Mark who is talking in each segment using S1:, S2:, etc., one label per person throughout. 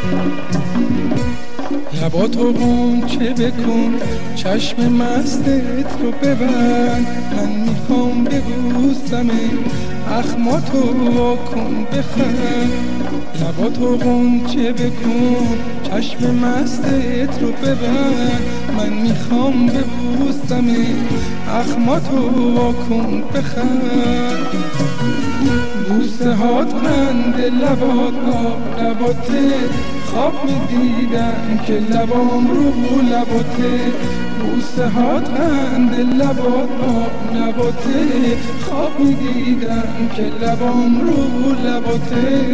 S1: لباتو غنچه بکن، چشم مستت رو ببند، من میخوام ببوسمه، اخماتو واکن بخند. لباتو غنچه بکن، چشم مستت رو ببند، من میخوام ببوسمه، اخماتو واکن بخند. بوسه هات قند لبات آب لباته، خواب میدیدم که لبام رو لباته. بوسه هات قند لبات آب نباته، خواب میدیدم که لبام رو لباته.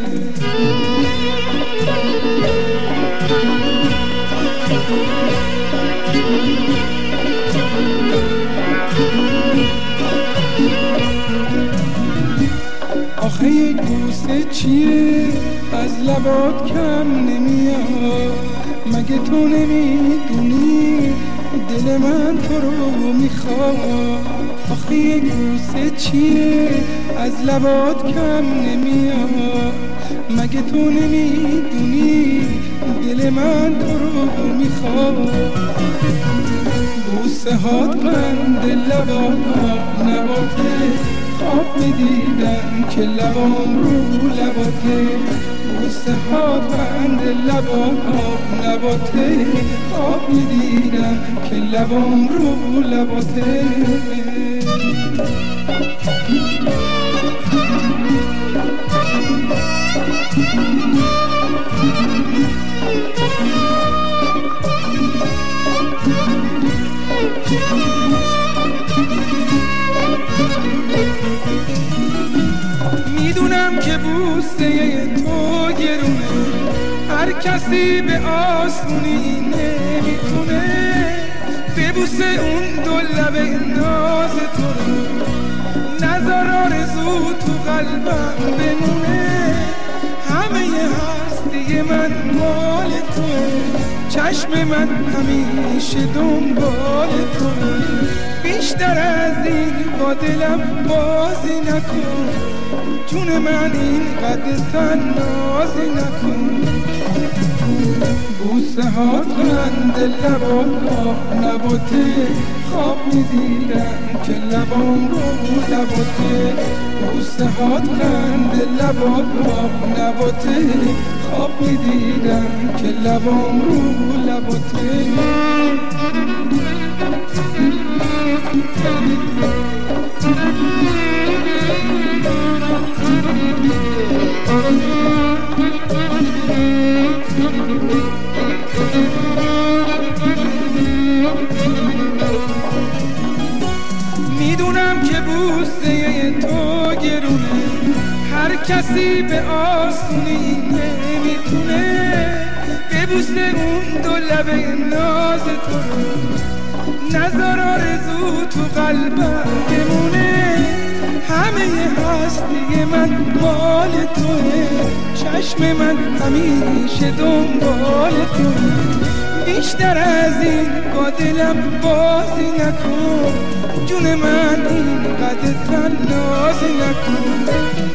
S1: آخه یک بوسه چیه از لبات کم نمیاد، مگه تو نمیدونی دل من تو رو میخواد. آخه یک بوسه چیه از لبات کم نمیاد، مگه تو نمیدونی دل من تو رو میخواد. بوسه هات قند لبات آب نباته، خواب میدیدم که لبام رو لباته. بوسه هات قند لبات آب نباته، خواب میدیدم که لبام رو لباته. میدونم که بوسه تو گرونه، هر کسی به آسونی نمیتونه ببوسه اون دو لب ناز تو رو. نذار آرزو تو قلبم بمونه، همه هستی من مال توه، چشم من همیشه دنبال توه. بیشتر از این با دلم بازی نکن، جون من اینقدر تنازی نکن. بوسه هات قند لبات آب نباته، خواب میدیدم که لبام رو لباته. بوسه هات قند لبات آب نباته، خواب میدیدم که لبام رو لباته. میدونم که بوسه تو گرونه، هر کسی به آسونی نمیتونه ببوسه اون دو لب ناز تو رو. نذار آرزو تو قلبم بمونه، همه هستی من مال توه، چشم من همیشه دنبال توه. بیشتر از این با دلم بازی نکن، جون من اینقدر تنازی نکن.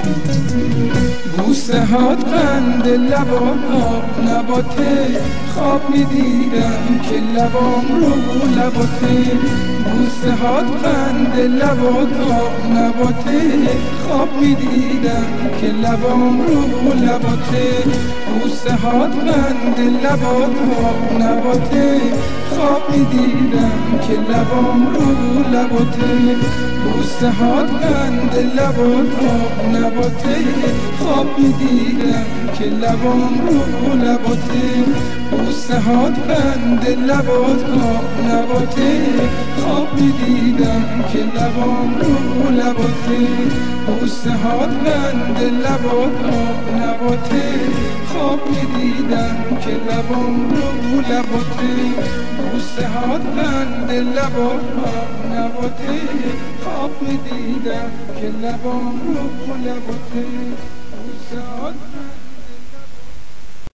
S1: بوسه هات قند لبات آب نباته، خواب میدیدم که لبام رو لباته. بوسه هات قند لبات آب نباته، خواب میدیدم که لبام رو لباته. بوسه هات قند لبات آب نباته، خواب میدیدم که لبام رو لباته. بوسه هات قند لبات آب نباته، خواب میدیدم که لبام رو لباته. بوسه هات قند لبات آب نباته، خواب میدیدم که لبام رو لباته. بوسه هات قند لبات آب نباته، خواب میدیدم که لبام رو لباته. بوسه هات قند لبات آب نباته، خواب میدیدم که لبام رو لباته. بوسه هات